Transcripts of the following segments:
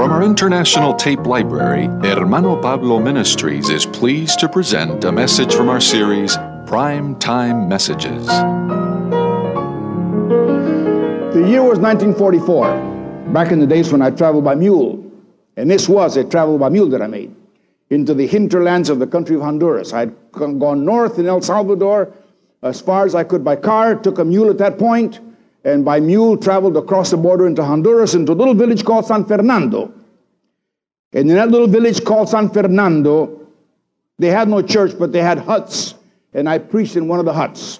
From our international tape library, Hermano Pablo Ministries is pleased to present a message from our series, Prime Time Messages. The year was 1944, back in the days when I traveled by mule. And this was a travel by mule that I made into the hinterlands of the country of Honduras. I had gone north in El Salvador as far as I could by car, took a mule at that point, and by mule traveled across the border into Honduras, into a little village called San Fernando. And in that little village called San Fernando, they had no church, but they had huts, and I preached in one of the huts.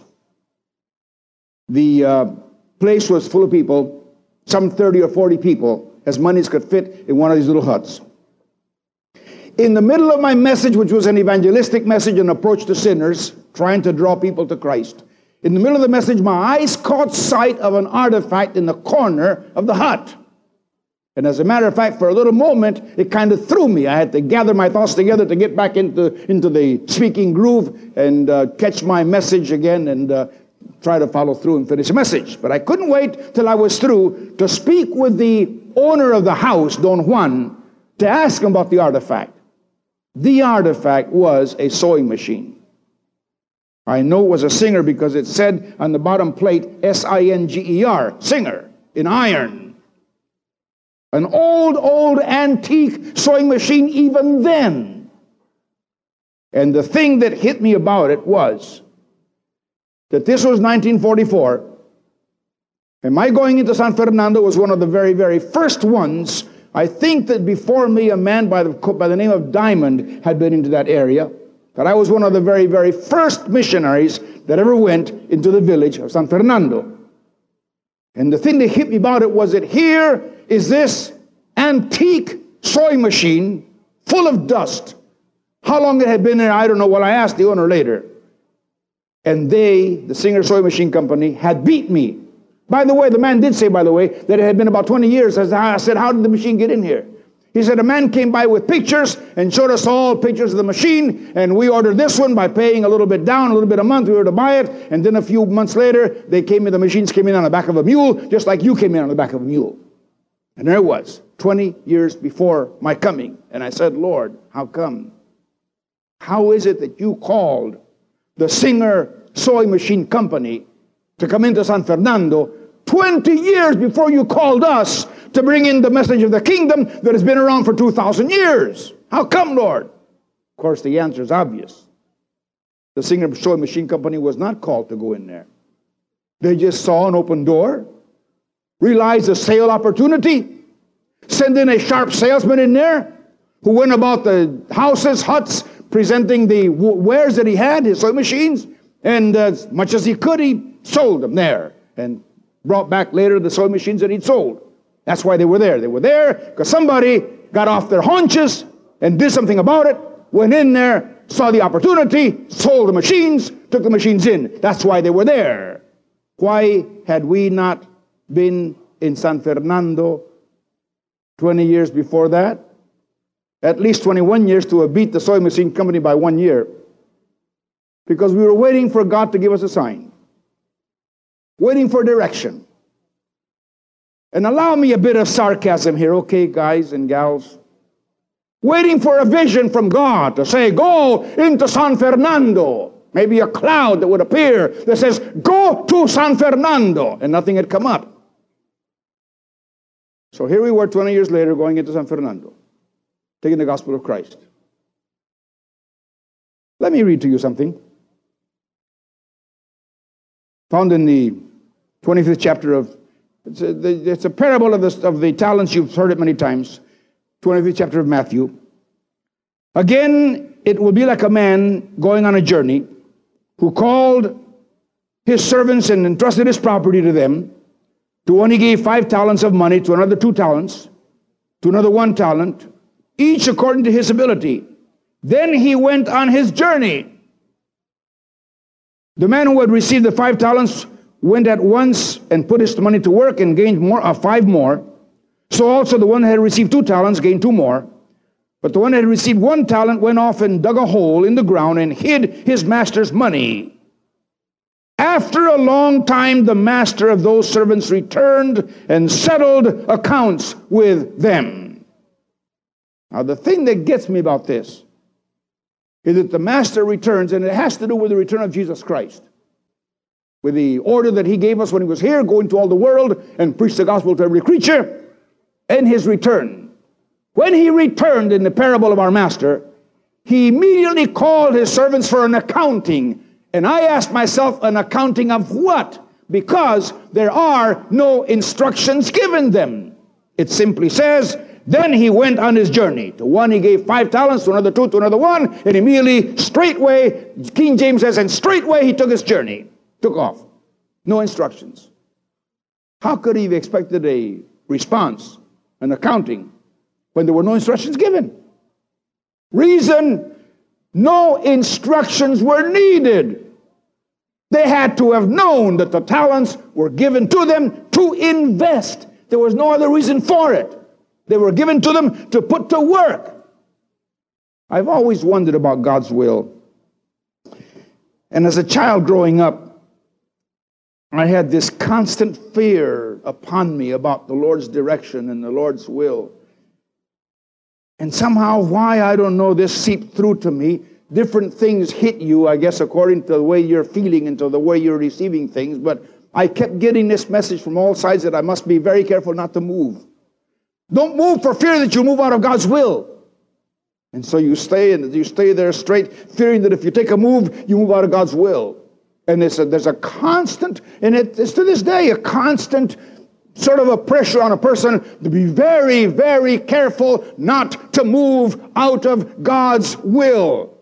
The place was full of people, some 30 or 40 people, as many as could fit in one of these little huts. In the middle of my message, which was an evangelistic message, an approach to sinners, trying to draw people to Christ, in the middle of the message, my eyes caught sight of an artifact in the corner of the hut. And as a matter of fact, for a little moment, it kind of threw me. I had to gather my thoughts together to get back into the speaking groove and catch my message again and try to follow through and finish the message. But I couldn't wait till I was through to speak with the owner of the house, Don Juan, to ask him about the artifact. The artifact was a sewing machine. I know it was a Singer because it said on the bottom plate, S-I-N-G-E-R, Singer, in iron. An old antique sewing machine even then. And the thing that hit me about it was that this was 1944, and my going into San Fernando was one of the very, very first ones. I think that before me, a man by the name of Diamond had been into that area. But I was one of the very, very first missionaries that ever went into the village of San Fernando. And the thing that hit me about it was that here is this antique sewing machine full of dust. How long it had been there, I don't know. Well, I asked the owner later. And they, the Singer Sewing Machine Company, had beat me. By the way, the man did say, by the way, that it had been about 20 years. I said, how did the machine get in here? He said, a man came by with pictures and showed us all pictures of the machine, and we ordered this one by paying a little bit down, a little bit a month. We were to buy it, and then a few months later, the machines came in on the back of a mule, just like you came in on the back of a mule. And there it was, 20 years before my coming. And I said, Lord, how come? How is it that you called the Singer Sewing Machine Company to come into San Fernando 20 years before you called us to bring in the message of the kingdom that has been around for 2,000 years? How come, Lord? Of course, the answer is obvious. The Singer Sewing Machine Company was not called to go in there. They just saw an open door, realized a sale opportunity, sent in a sharp salesman in there who went about the houses, huts, presenting the wares that he had, his sewing machines, and as much as he could, he sold them there and brought back later the sewing machines that he'd sold. That's why they were there. They were there because somebody got off their haunches and did something about it, went in there, saw the opportunity, sold the machines, took the machines in. That's why they were there. Why had we not been in San Fernando 20 years before that? At least 21 years to have beat the sewing machine company by 1 year. Because we were waiting for God to give us a sign. Waiting for direction. And allow me a bit of sarcasm here, okay, guys and gals? Waiting for a vision from God to say, go into San Fernando. Maybe a cloud that would appear that says, go to San Fernando. And nothing had come up. So here we were 20 years later going into San Fernando, taking the gospel of Christ. Let me read to you something. Found in the 25th chapter of, it's a parable of the talents. You've heard it many times. 25th chapter of Matthew. Again, it will be like a man going on a journey who called his servants and entrusted his property to them. To one he gave 5 talents of money, to another 2 talents, to another 1 talent, each according to his ability. Then he went on his journey. The man who had received the 5 talents went at once and put his money to work and gained 5 more. So also the one that had received 2 talents gained 2 more. But the one that had received 1 talent went off and dug a hole in the ground and hid his master's money. After a long time, the master of those servants returned and settled accounts with them. Now, the thing that gets me about this is that the Master returns, and it has to do with the return of Jesus Christ. With the order that he gave us when he was here, go into all the world and preach the gospel to every creature, and his return. When he returned in the parable of our Master, he immediately called his servants for an accounting. And I asked myself, an accounting of what? Because there are no instructions given them. It simply says, then he went on his journey. To one he gave 5 talents, to another 2, to another 1, and immediately, straightway, King James says, and straightway he took his journey. Took off. No instructions. How could he have expected a response, an accounting, when there were no instructions given? Reason, no instructions were needed. They had to have known that the talents were given to them to invest. There was no other reason for it. They were given to them to put to work. I've always wondered about God's will. And as a child growing up, I had this constant fear upon me about the Lord's direction and the Lord's will. And somehow, why, I don't know, this seeped through to me. Different things hit you, I guess, according to the way you're feeling and to the way you're receiving things. But I kept getting this message from all sides that I must be very careful not to move. Don't move for fear that you'll move out of God's will. And so you stay there straight, fearing that if you take a move, you move out of God's will. And there's a constant, and it's to this day, a constant sort of a pressure on a person to be very, very careful not to move out of God's will.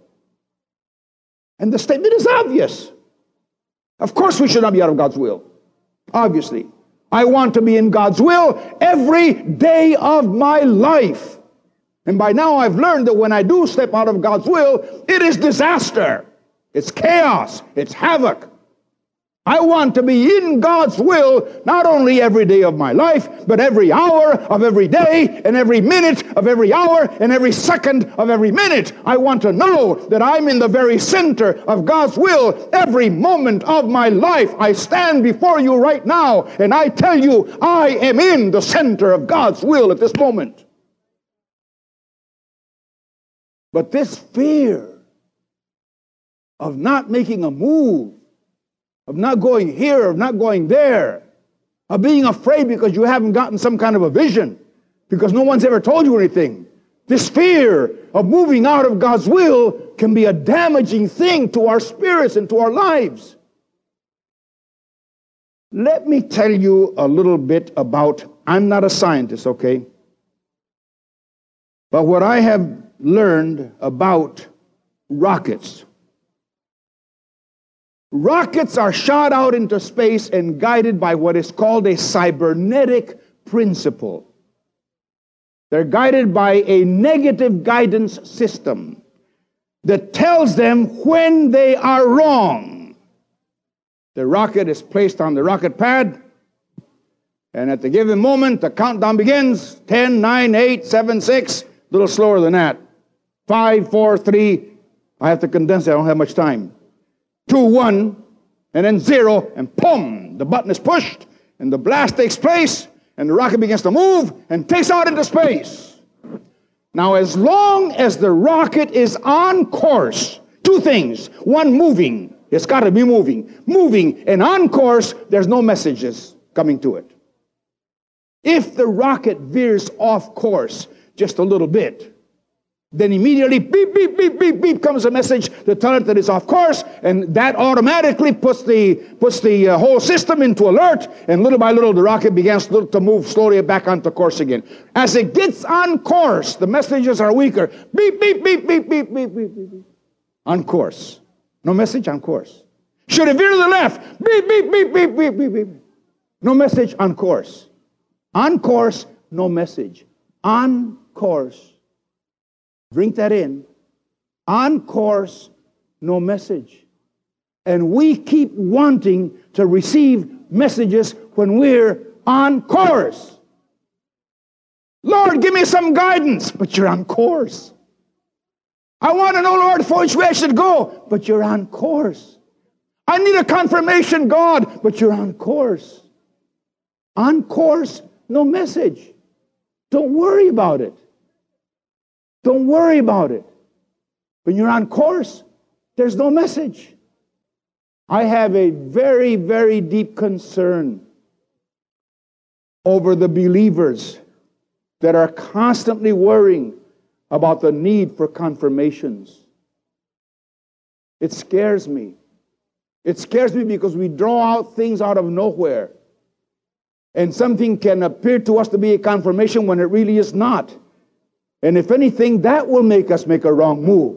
And the statement is obvious. Of course we should not be out of God's will. Obviously. I want to be in God's will every day of my life. And by now I've learned that when I do step out of God's will, it is disaster. It's chaos. It's havoc. I want to be in God's will not only every day of my life, but every hour of every day, and every minute of every hour, and every second of every minute. I want to know that I'm in the very center of God's will every moment of my life. I stand before you right now, and I tell you, I am in the center of God's will at this moment. But this fear of not making a move, of not going here, of not going there, of being afraid because you haven't gotten some kind of a vision, because no one's ever told you anything. This fear of moving out of God's will can be a damaging thing to our spirits and to our lives. Let me tell you a little bit about, I'm not a scientist, okay? But what I have learned about rockets. Rockets are shot out into space and guided by what is called a cybernetic principle. They're guided by a negative guidance system that tells them when they are wrong. The rocket is placed on the rocket pad, and at the given moment, the countdown begins. 10, 9, 8, 7, 6, a little slower than that. 5, 4, 3, I have to condense it, I don't have much time. 2, 1, and then 0, and boom, the button is pushed, and the blast takes place, and the rocket begins to move and takes out into space. Now, as long as the rocket is on course, 2 things. 1, moving. It's got to be moving. Moving and on course, there's no messages coming to it. If the rocket veers off course just a little bit, then immediately, beep, beep, beep, beep, beep, comes a message to tell it that it's off course, and that automatically puts the whole system into alert, and little by little the rocket begins to move slowly back onto course again. As it gets on course, the messages are weaker. Beep, beep, beep, beep, beep, beep, beep, beep, beep. On course. No message, on course. Should it veer to the left? Beep, beep, beep, beep, beep, beep, beep. No message, on course. On course, no message. On course. Drink that in. On course, no message. And we keep wanting to receive messages when we're on course. Lord, give me some guidance, but you're on course. I want to know, Lord, for which way I should go, but you're on course. I need a confirmation, God, but you're on course. On course, no message. Don't worry about it. Don't worry about it. When you're on course, there's no message. I have a very, very deep concern over the believers that are constantly worrying about the need for confirmations. It scares me. It scares me because we draw out things out of nowhere. And something can appear to us to be a confirmation when it really is not. And if anything, that will make us make a wrong move.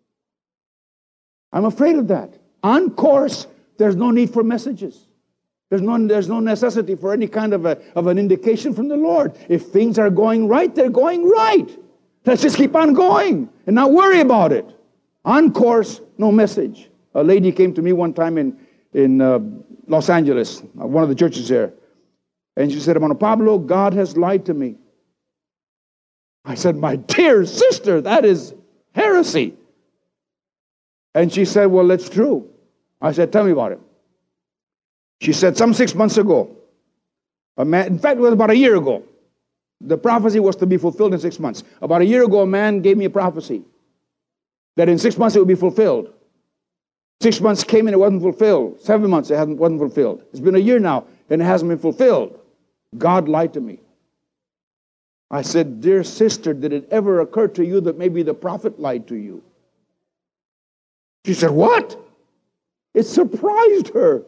I'm afraid of that. On course, there's no need for messages. There's no necessity for any kind of an indication from the Lord. If things are going right, they're going right. Let's just keep on going and not worry about it. On course, no message. A lady came to me one time in Los Angeles, one of the churches there. And she said, Hermano Pablo, God has lied to me. I said, my dear sister, that is heresy. And she said, well, that's true. I said, tell me about it. She said, some 6 months ago, a man, in fact, it was about a year ago. The prophecy was to be fulfilled in 6 months. About a year ago, a man gave me a prophecy that in 6 months it would be fulfilled. 6 months came and it wasn't fulfilled. 7 months it wasn't fulfilled. It's been a year now and it hasn't been fulfilled. God lied to me. I said, dear sister, did it ever occur to you that maybe the prophet lied to you? She said, what? It surprised her.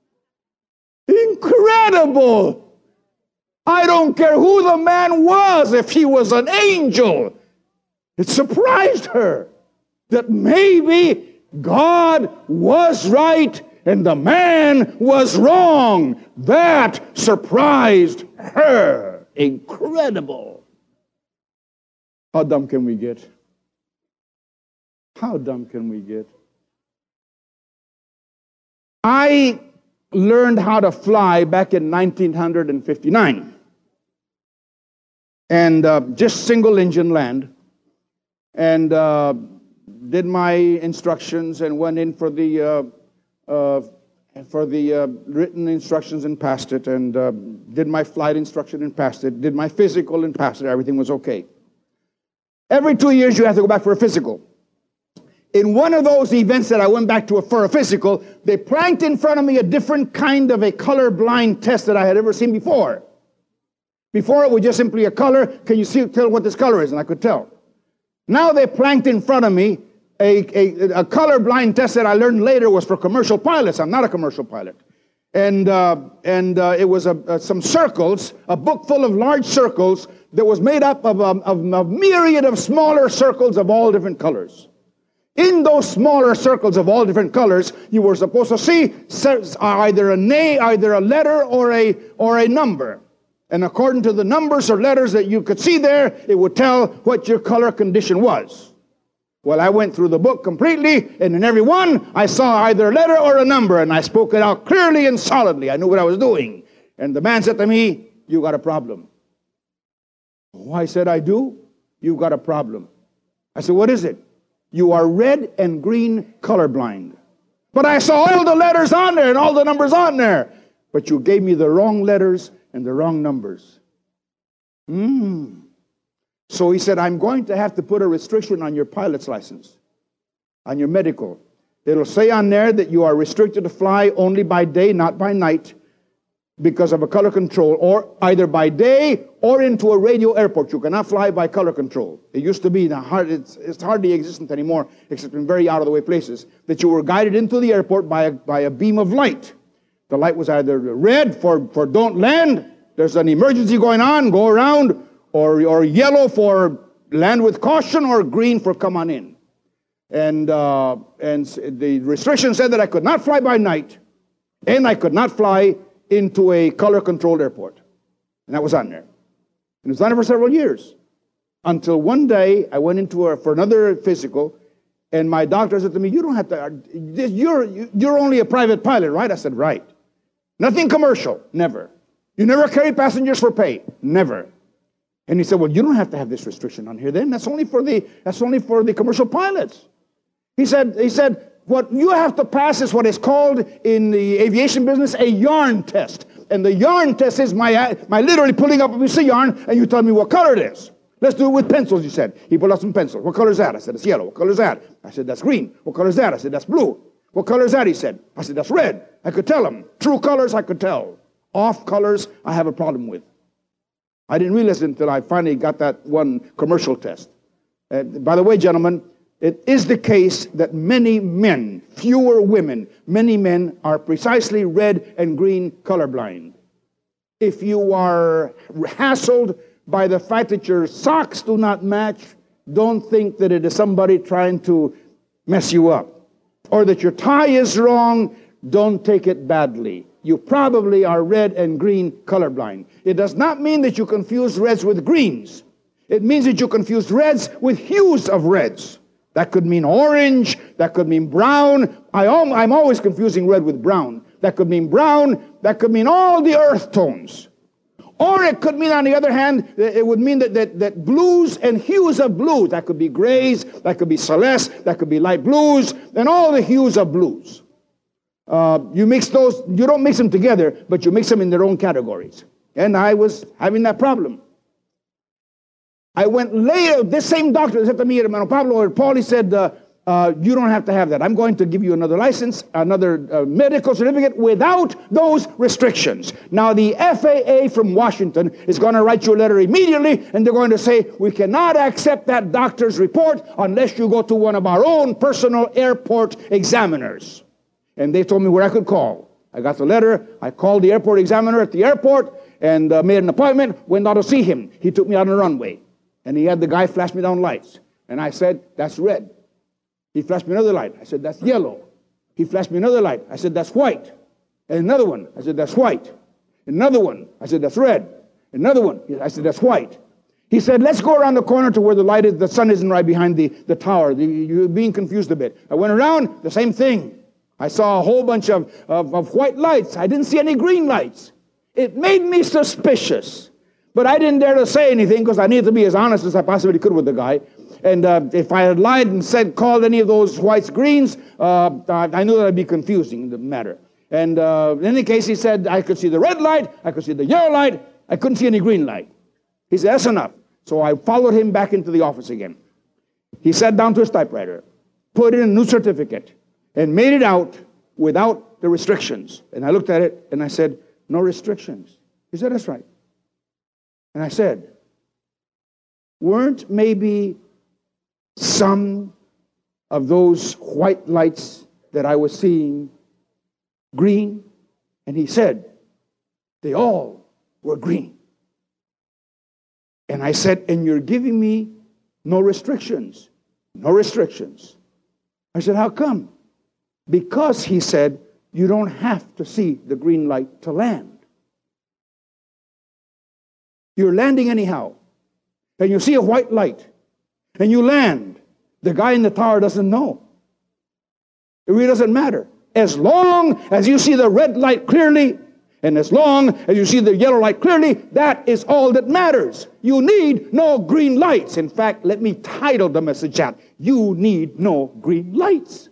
Incredible! I don't care who the man was, if he was an angel. It surprised her that maybe God was right and the man was wrong. That surprised her. Incredible. How dumb can we get? How dumb can we get? I learned how to fly back in 1959. And just single engine land. And did my instructions and went in for the written instructions and passed it. And did my flight instruction and passed it. Did my physical and passed it. Everything was okay. Every 2 years you have to go back for a physical. In one of those events that I went back to for a physical, they planked in front of me a different kind of a colorblind test that I had ever seen before. Before it was just simply a color. Can you tell what this color is? And I could tell. Now they planked in front of me a colorblind test that I learned later was for commercial pilots. I'm not a commercial pilot. And it was some circles, a book full of large circles that was made up of a myriad of smaller circles of all different colors. In those smaller circles of all different colors, you were supposed to see either a name, either a letter or a number. And according to the numbers or letters that you could see there, it would tell what your color condition was. Well, I went through the book completely, and in every one, I saw either a letter or a number, and I spoke it out clearly and solidly. I knew what I was doing. And the man said to me, you got a problem. Oh, I said, I do? You got a problem. I said, what is it? You are red and green colorblind. But I saw all the letters on there and all the numbers on there. But you gave me the wrong letters and the wrong numbers. So he said, I'm going to have to put a restriction on your pilot's license, on your medical. It'll say on there that you are restricted to fly only by day, not by night, because of a color control, or either by day or into a radio airport. You cannot fly by color control. It used to be, it's hardly existent anymore, except in very out-of-the-way places, that you were guided into the airport by a beam of light. The light was either red for don't land, there's an emergency going on, go around, or yellow for land with caution, or green for come on in. And the restriction said that I could not fly by night, and I could not fly into a color-controlled airport. And that was on there. And it was on there for several years. Until one day, I went into for another physical, and my doctor said to me, you don't have to, you're only a private pilot, right? I said, right. Nothing commercial, never. You never carry passengers for pay, never. And he said, well, you don't have to have this restriction on here then. That's only for the commercial pilots. He said, what you have to pass is what is called in the aviation business a yarn test. And the yarn test is my literally pulling up a piece of yarn and you tell me what color it is. Let's do it with pencils, he said. He pulled out some pencils. What color is that? I said, it's yellow. What color is that? I said, that's green. What color is that? I said, that's blue. What color is that? He said. I said, that's red. I could tell him. True colors, I could tell. Off colors, I have a problem with. I didn't realize it until I finally got that one commercial test. By the way, gentlemen, it is the case that many men, fewer women, many men are precisely red and green colorblind. If you are hassled by the fact that your socks do not match, don't think that it is somebody trying to mess you up. Or that your tie is wrong, don't take it badly. You probably are red and green colorblind. It does not mean that you confuse reds with greens. It means that you confuse reds with hues of reds. That could mean orange, that could mean brown. I'm always confusing red with brown. That could mean brown, that could mean all the earth tones. Or it could mean, on the other hand, it would mean that blues and hues of blues, that could be grays, that could be celeste, that could be light blues, and all the hues of blues. You mix those, you don't mix them together, but you mix them in their own categories. And I was having that problem. I went later, this same doctor said to me, Hermano Pablo or Paul, he said, you don't have to have that. I'm going to give you another license, another medical certificate without those restrictions. Now, the FAA from Washington is going to write you a letter immediately, and they're going to say, we cannot accept that doctor's report unless you go to one of our own personal airport examiners. And they told me where I could call. I got the letter. I called the airport examiner at the airport and made an appointment, went out to see him. He took me out on the runway, and he had the guy flash me down lights. And I said, that's red. He flashed me another light. I said, that's yellow. He flashed me another light. I said, that's white. And another one. I said, that's white. Another one. I said, that's red. Another one. I said, that's white. He said, let's go around the corner to where the light is. The sun isn't right behind the tower. You're being confused a bit. I went around, the same thing. I saw a whole bunch of white lights. I didn't see any green lights. It made me suspicious. But I didn't dare to say anything because I needed to be as honest as I possibly could with the guy. And if I had lied and called any of those whites greens, I knew that I'd be confusing the matter. And in any case, he said, I could see the red light, I could see the yellow light, I couldn't see any green light. He said, that's enough. So I followed him back into the office again. He sat down to his typewriter, put in a new certificate, and made it out without the restrictions. And I looked at it, and I said, no restrictions. He said, that's right. And I said, weren't maybe some of those white lights that I was seeing green? And he said, they all were green. And I said, and you're giving me no restrictions. No restrictions. I said, how come? Because, he said, you don't have to see the green light to land. You're landing anyhow. And you see a white light. And you land. The guy in the tower doesn't know. It really doesn't matter. As long as you see the red light clearly, and as long as you see the yellow light clearly, that is all that matters. You need no green lights. In fact, let me title the message out. You need no green lights.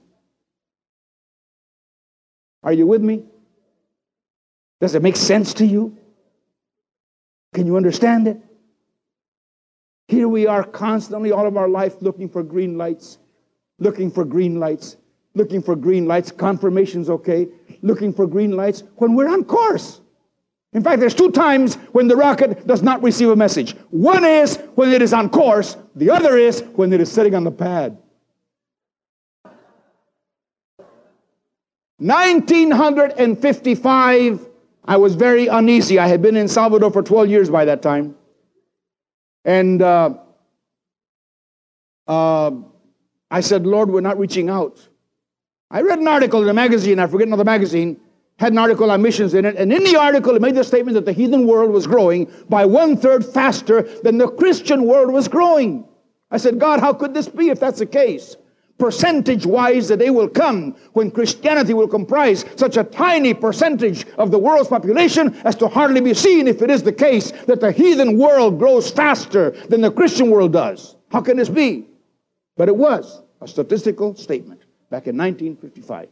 Are you with me? Does it make sense to you? Can you understand it? Here we are constantly, all of our life, looking for green lights, looking for green lights, looking for green lights. Confirmation's okay. Looking for green lights when we're on course. In fact, there's 2 times when the rocket does not receive a message. One is when it is on course. The other is when it is sitting on the pad. 1955, I was very uneasy. I had been in Salvador for 12 years by that time. And I said, Lord, we're not reaching out. I read an article in a magazine, I forget another magazine, had an article on missions in it, and in the article it made the statement that the heathen world was growing by 1/3 faster than the Christian world was growing. I said, God, how could this be if that's the case? Percentage-wise, the day will come when Christianity will comprise such a tiny percentage of the world's population as to hardly be seen if it is the case that the heathen world grows faster than the Christian world does. How can this be? But it was a statistical statement back in 1955.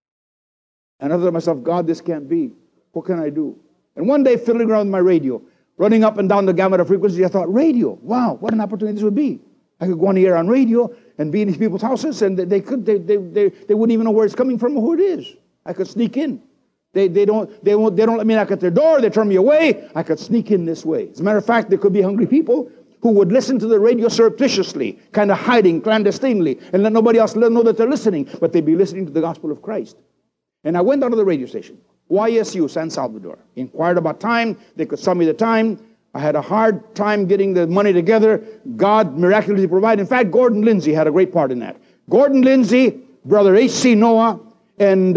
And I thought to myself, God, this can't be. What can I do? And one day, fiddling around with my radio, running up and down the gamut of frequencies. I thought, radio, wow, what an opportunity this would be. I could go on the air on radio and be in these people's houses, and they wouldn't even know where it's coming from or who it is. I could sneak in. They don't let me knock at their door. They turn me away. I could sneak in this way. As a matter of fact, there could be hungry people who would listen to the radio surreptitiously, kind of hiding clandestinely, and let nobody else know that they're listening, but they'd be listening to the gospel of Christ. And I went down to the radio station, YSU, San Salvador. Inquired about time. They could tell me the time. I had a hard time getting the money together. God miraculously provided. In fact, Gordon Lindsay had a great part in that. Gordon Lindsay, Brother H.C. Noah, and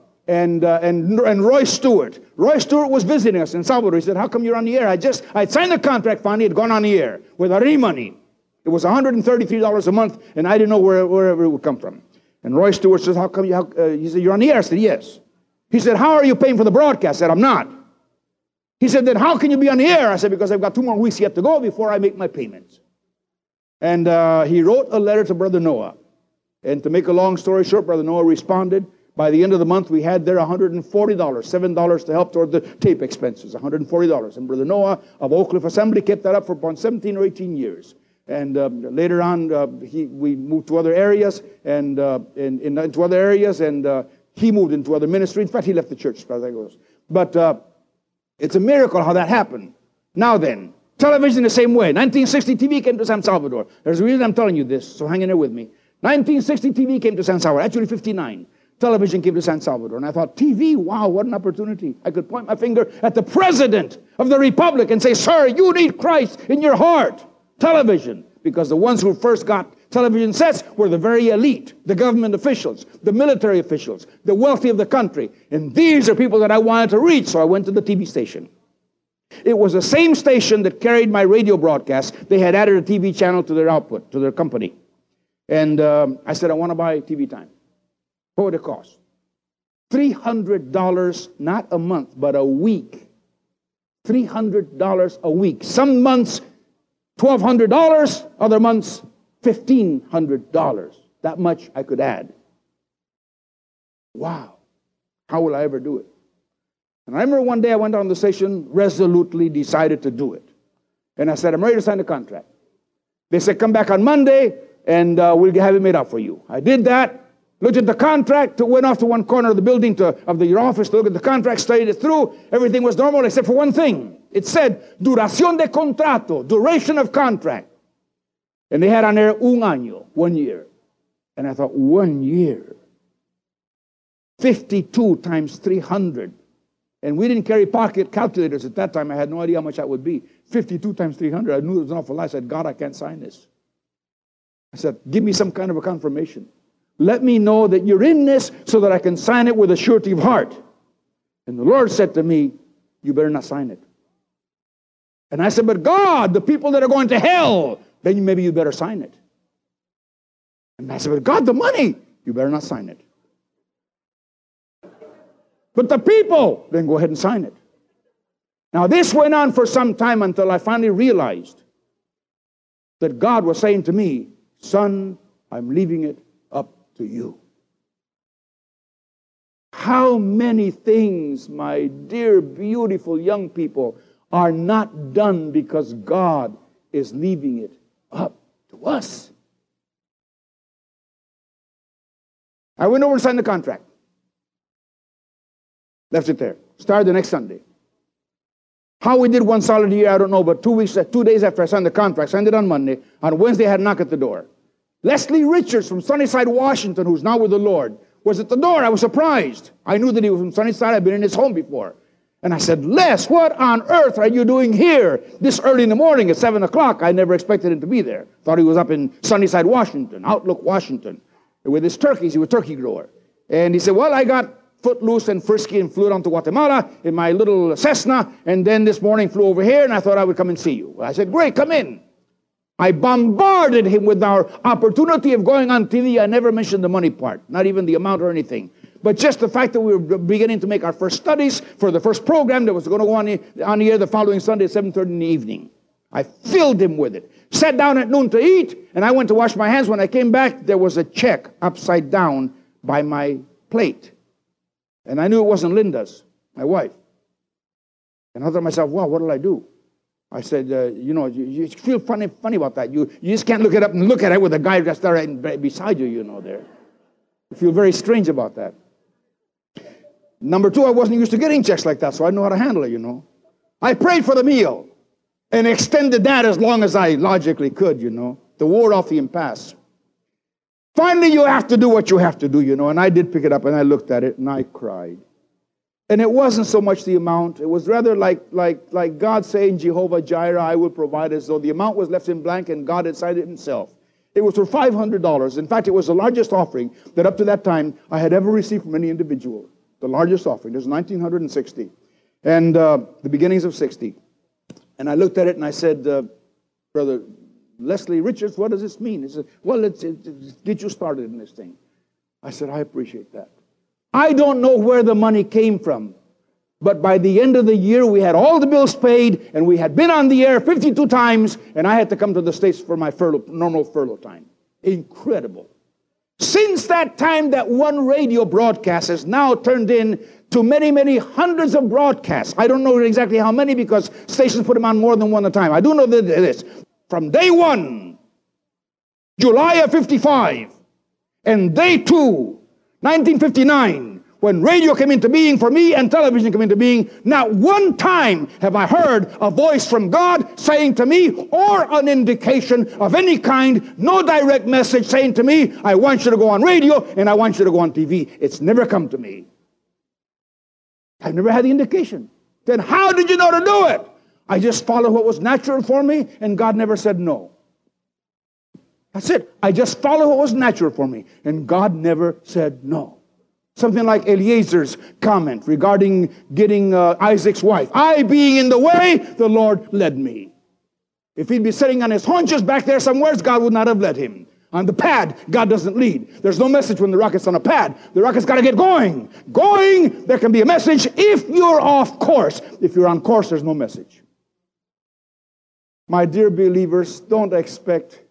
Roy Stewart. Roy Stewart was visiting us in Salvador. He said, how come you're on the air? I'd signed the contract finally, had gone on the air without any money. It was $133 a month, and I didn't know wherever it would come from. And Roy Stewart says, how come he said, you're on the air? I said, yes. He said, how are you paying for the broadcast? I said, I'm not. He said, then how can you be on the air? I said, because I've got 2 more weeks yet to go before I make my payments. And he wrote a letter to Brother Noah. And to make a long story short, Brother Noah responded. By the end of the month, we had there $140, $7 to help toward the tape expenses, $140. And Brother Noah of Oak Cliff Assembly kept that up for about 17 or 18 years. And later on, we moved to other areas, and into other areas, and he moved into other ministries. In fact, he left the church as far as that goes. But it's a miracle how that happened. Now then, television the same way. 1960 TV came to San Salvador. There's a reason I'm telling you this, so hang in there with me. 1960 TV came to San Salvador, actually 59. Television came to San Salvador, and I thought, TV, wow, what an opportunity. I could point my finger at the president of the republic and say, sir, you need Christ in your heart. Television, because the ones who first got television sets were the very elite, the government officials, the military officials, the wealthy of the country. And these are people that I wanted to reach, so I went to the TV station. It was the same station that carried my radio broadcast. They had added a TV channel to their output, to their company. And I said, I want to buy TV time. What would it cost? $300, not a month, but a week. $300 a week. Some months, $1,200. Other months, $1,500. That much I could add. Wow. How will I ever do it? And I remember one day I went on the station, resolutely decided to do it. And I said, I'm ready to sign the contract. They said, come back on Monday, and we'll have it made up for you. I did that. Looked at the contract, went off to one corner of the building of your office to look at the contract, studied it through. Everything was normal except for one thing. It said, duración de contrato, duration of contract. And they had on there, un año, 1 year. And I thought, 1 year. 52 times 300. And we didn't carry pocket calculators at that time. I had no idea how much that would be. 52 times 300. I knew it was an awful lot. I said, God, I can't sign this. I said, give me some kind of a confirmation. Let me know that you're in this so that I can sign it with a surety of heart. And the Lord said to me, you better not sign it. And I said, but God, the people that are going to hell, then maybe you better sign it. And I said, but God, the money, you better not sign it. But the people, then go ahead and sign it. Now this went on for some time until I finally realized that God was saying to me, son, I'm leaving it up to you. How many things, my dear, beautiful young people, are not done because God is leaving it up to us. I went over and signed the contract. Left it there. Started the next Sunday. How we did one solid year, I don't know, but 2 days after I signed the contract, signed it on Monday, on Wednesday I had a knock at the door. Leslie Richards from Sunnyside, Washington, who's now with the Lord, was at the door. I was surprised. I knew that he was from Sunnyside. I'd been in his home before. And I said, Les, what on earth are you doing here this early in the morning at 7 o'clock? I never expected him to be there. Thought he was up in Sunnyside, Washington, Outlook, Washington, with his turkeys. He was a turkey grower. And he said, well, I got footloose and frisky and flew down to Guatemala in my little Cessna, and then this morning flew over here, and I thought I would come and see you. I said, great, come in. I bombarded him with our opportunity of going on TV. I never mentioned the money part, not even the amount or anything. But just the fact that we were beginning to make our first studies for the first program that was going to go on the air the following Sunday at 7:30 in the evening. I filled him with it. Sat down at noon to eat, and I went to wash my hands. When I came back, there was a check upside down by my plate. And I knew it wasn't Linda's, my wife. And I thought to myself, wow, what did I do? I said, you feel funny about that. You just can't look it up and look at it with a guy just there right beside you, there. You feel very strange about that. Number two, I wasn't used to getting checks like that, so I know how to handle it, I prayed for the meal and extended that as long as I logically could, to ward off the impasse. Finally, you have to do what you have to do, and I did pick it up and I looked at it and I cried. And it wasn't so much the amount. It was rather like God saying, Jehovah Jireh, I will provide, as though the amount was left in blank and God had signed it himself. It was for $500. In fact, it was the largest offering that up to that time I had ever received from any individual. The largest offering. It was 1960. And the beginnings of 60. And I looked at it and I said, Brother Leslie Richards, what does this mean? He said, well, it's get you started in this thing. I said, I appreciate that. I don't know where the money came from, but by the end of the year, we had all the bills paid, and we had been on the air 52 times, and I had to come to the States for my normal furlough time. Incredible. Since that time, that one radio broadcast has now turned in to many, many hundreds of broadcasts. I don't know exactly how many because stations put them on more than one at a time. I do know that it is. From day one, July of 55, and day two, 1959, when radio came into being for me and television came into being, not one time have I heard a voice from God saying to me, or an indication of any kind, no direct message saying to me, I want you to go on radio and I want you to go on TV. It's never come to me. I've never had the indication. Then how did you know to do it? I just followed what was natural for me, and God never said no. That's it. I just followed what was natural for me, and God never said no. Something like Eliezer's comment regarding getting Isaac's wife. I being in the way, the Lord led me. If he'd be sitting on his haunches back there somewhere, God would not have led him. On the pad, God doesn't lead. There's no message when the rocket's on a pad. The rocket's got to get going. Going, there can be a message if you're off course. If you're on course, there's no message. My dear believers, don't expect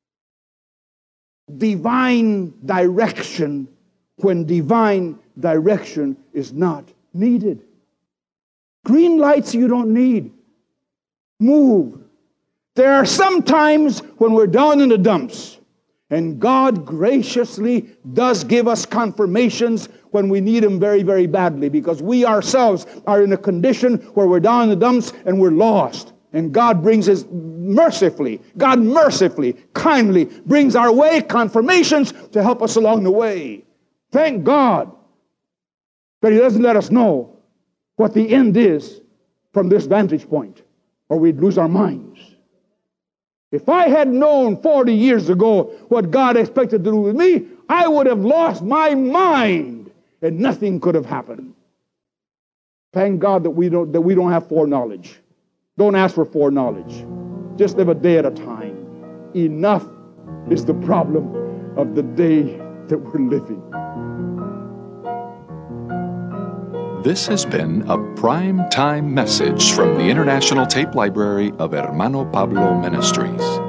divine direction when divine direction is not needed. Green lights you don't need. Move. There are some times when we're down in the dumps, and God graciously does give us confirmations when we need them very, very badly, because we ourselves are in a condition where we're down in the dumps and we're lost. And God mercifully, kindly brings our way confirmations to help us along the way. Thank God that He doesn't let us know what the end is from this vantage point, or we'd lose our minds. If I had known 40 years ago what God expected to do with me, I would have lost my mind, and nothing could have happened. Thank God that we don't have foreknowledge. Don't ask for foreknowledge. Just live a day at a time. Enough is the problem of the day that we're living. This has been a prime time message from the International Tape Library of Hermano Pablo Ministries.